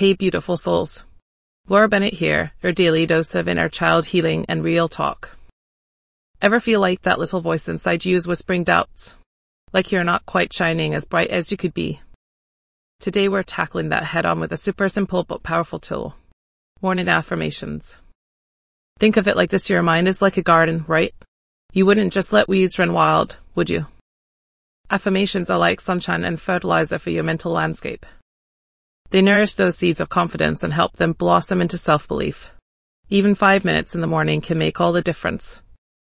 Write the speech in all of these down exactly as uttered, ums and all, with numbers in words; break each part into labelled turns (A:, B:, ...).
A: Hey beautiful souls. Laura Bennett here, your daily dose of inner child healing and real talk. Ever feel like that little voice inside you is whispering doubts? Like you're not quite shining as bright as you could be? Today we're tackling that head on with a super simple but powerful tool. Morning affirmations. Think of it like this: your mind is like a garden, right? You wouldn't just let weeds run wild, would you? Affirmations are like sunshine and fertilizer for your mental landscape. They nourish those seeds of confidence and help them blossom into self-belief. Even five minutes in the morning can make all the difference.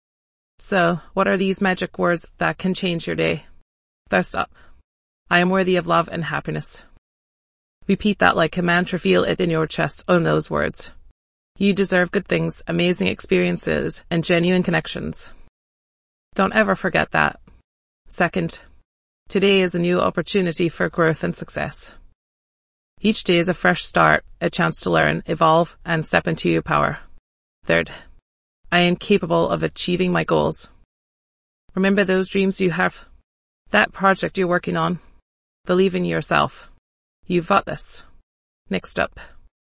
A: So, what are these magic words that can change your day? First up, I am worthy of love and happiness. Repeat that like a mantra, feel it in your chest, own those words. You deserve good things, amazing experiences, and genuine connections. Don't ever forget that. Second, today is a new opportunity for growth and success. Each day is a fresh start, a chance to learn, evolve, and step into your power. Third, I am capable of achieving my goals. Remember those dreams you have, that project you're working on. Believe in yourself. You've got this. Next up,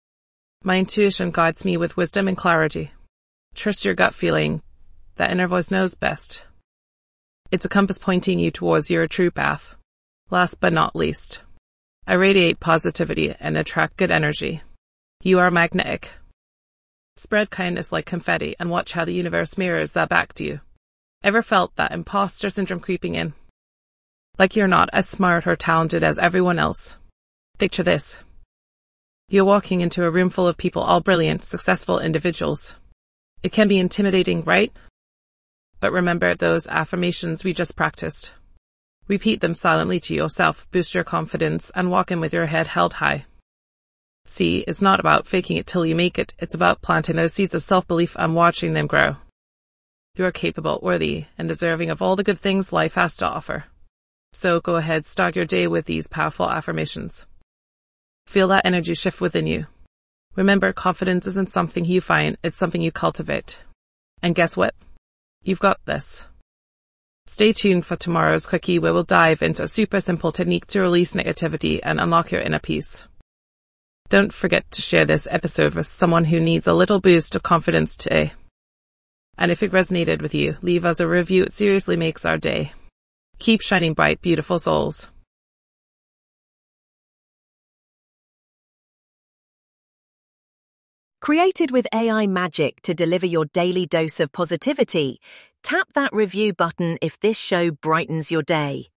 A: my intuition guides me with wisdom and clarity. Trust your gut feeling. That inner voice knows best. It's a compass pointing you towards your true path. Last but not least, I radiate positivity and attract good energy. You are magnetic. Spread kindness like confetti and watch how the universe mirrors that back to you. Ever felt that imposter syndrome creeping in? Like you're not as smart or talented as everyone else. Picture this. You're walking into a room full of people, all brilliant, successful individuals. It can be intimidating, right? But remember those affirmations we just practiced. Repeat them silently to yourself, boost your confidence, and walk in with your head held high. See, it's not about faking it till you make it. It's about planting those seeds of self-belief and watching them grow. You are capable, worthy, and deserving of all the good things life has to offer. So go ahead, start your day with these powerful affirmations. Feel that energy shift within you. Remember, confidence isn't something you find, it's something you cultivate. And guess what? You've got this. Stay tuned for tomorrow's quickie, where we'll dive into a super simple technique to release negativity and unlock your inner peace. Don't forget to share this episode with someone who needs a little boost of confidence today. And if it resonated with you, leave us a review. It seriously makes our day. Keep shining bright, beautiful souls.
B: Created with A I magic to deliver your daily dose of positivity, tap that review button if this show brightens your day.